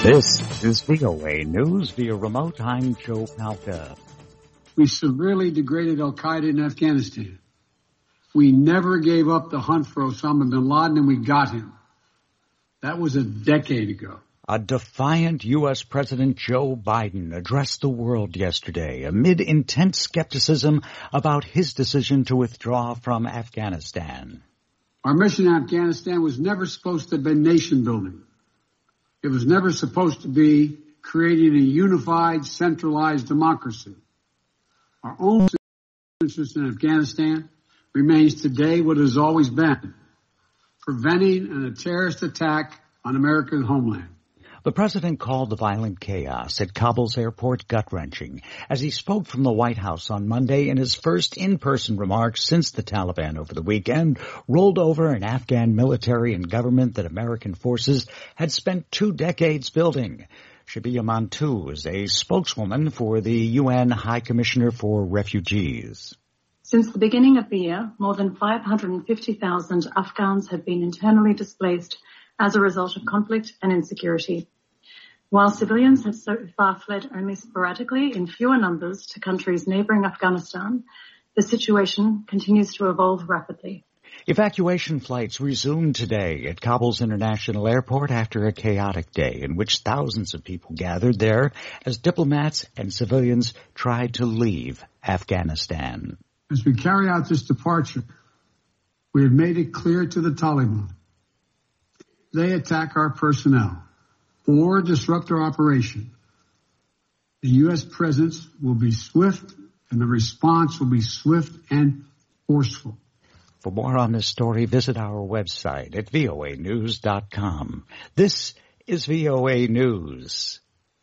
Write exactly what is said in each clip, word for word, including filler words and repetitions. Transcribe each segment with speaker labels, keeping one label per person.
Speaker 1: This is V O A News via remote. I'm Joe Palca.
Speaker 2: We severely degraded al-Qaeda in Afghanistan. We never gave up the hunt for Osama bin Laden, and we got him. That was a decade ago.
Speaker 1: A defiant U S. President Joe Biden addressed the world yesterday amid intense skepticism about his decision to withdraw from Afghanistan.
Speaker 2: Our mission in Afghanistan was never supposed to have been nation building. It was never supposed to be creating a unified, centralized democracy. Our own interest in Afghanistan remains today what it has always been, preventing a terrorist attack on America's homeland.
Speaker 1: The president called the violent chaos at Kabul's airport gut-wrenching as he spoke from the White House on Monday in his first in-person remarks since the Taliban over the weekend rolled over an Afghan military and government that American forces had spent two decades building. Shabia Mantou is a spokeswoman for the U N High Commissioner for Refugees.
Speaker 3: Since the beginning of the year, more than five hundred fifty thousand Afghans have been internally displaced as a result of conflict and insecurity. While civilians have so far fled only sporadically in fewer numbers to countries neighboring Afghanistan, the situation continues to evolve rapidly.
Speaker 1: Evacuation flights resumed today at Kabul's International Airport after a chaotic day in which thousands of people gathered there as diplomats and civilians tried to leave Afghanistan.
Speaker 2: As we carry out this departure, we have made it clear to the Taliban they attack our personnel or disrupt our operation, the U S presence will be swift and the response will be swift and forceful.
Speaker 1: For more on this story, visit our website at V O A news dot com. This is V O A News.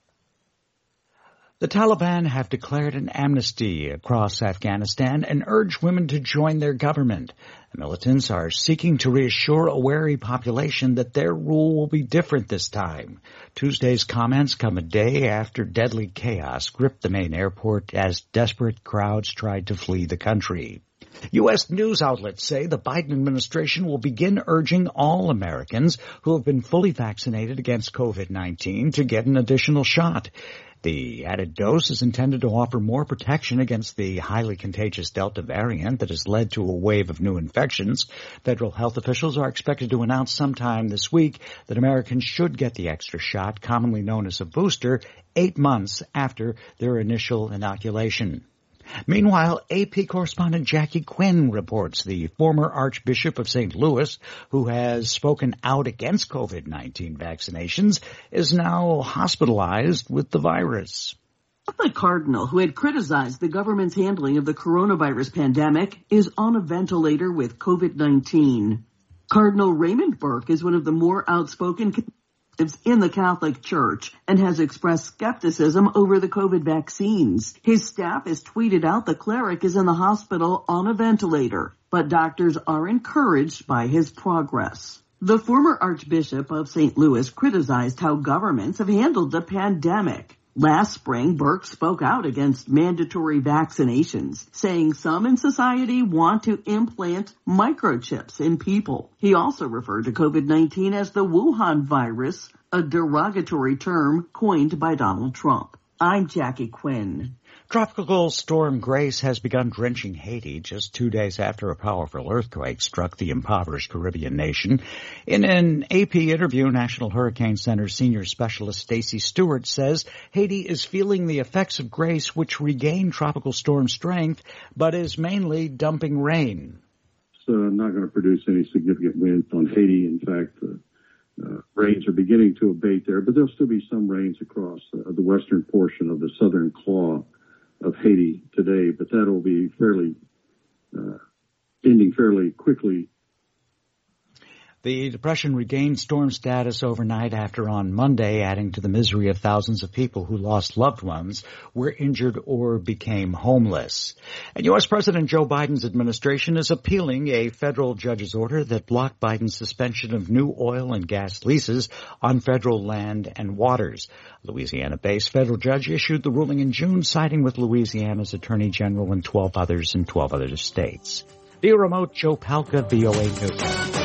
Speaker 1: The Taliban have declared an amnesty across Afghanistan and urge women to join their government. The militants are seeking to reassure a wary population that their rule will be different this time. Tuesday's comments come a day after deadly chaos gripped the main airport as desperate crowds tried to flee the country. U S news outlets say the Biden administration will begin urging all Americans who have been fully vaccinated against COVID nineteen to get an additional shot. The added dose is intended to offer more protection against the highly contagious Delta variant that has led to a wave of new infections. Federal health officials are expected to announce sometime this week that Americans should get the extra shot, commonly known as a booster, eight months after their initial inoculation. Meanwhile, A P correspondent Jackie Quinn reports the former Archbishop of Saint Louis, who has spoken out against COVID nineteen vaccinations, is now hospitalized with the virus.
Speaker 4: The cardinal, who had criticized the government's handling of the coronavirus pandemic, is on a ventilator with COVID nineteen. Cardinal Raymond Burke is one of the more outspoken in the Catholic Church and has expressed skepticism over the COVID vaccines. His staff has tweeted out the cleric is in the hospital on a ventilator, but doctors are encouraged by his progress. The former Archbishop of Saint Louis criticized how governments have handled the pandemic. Last spring, Burke spoke out against mandatory vaccinations, saying some in society want to implant microchips in people. He also referred to COVID nineteen as the Wuhan virus, a derogatory term coined by Donald Trump. I'm Jackie Quinn.
Speaker 1: Tropical storm Grace has begun drenching Haiti just two days after a powerful earthquake struck the impoverished Caribbean nation. In an A P interview, National Hurricane Center senior specialist Stacy Stewart says Haiti is feeling the effects of Grace, which regained tropical storm strength, but is mainly dumping rain.
Speaker 5: It's uh, not going to produce any significant winds on Haiti. In fact, uh, uh, rains are beginning to abate there, but there'll still be some rains across uh, the western portion of the southern claw of Haiti today, but that'll be fairly uh, ending fairly quickly.
Speaker 1: The depression regained storm status overnight after on Monday, adding to the misery of thousands of people who lost loved ones, were injured, or became homeless. And U S. President Joe Biden's administration is appealing a federal judge's order that blocked Biden's suspension of new oil and gas leases on federal land and waters. A Louisiana-based federal judge issued the ruling in June, siding with Louisiana's Attorney General and twelve others in twelve other states. Via remote, Joe Palca, V O A News.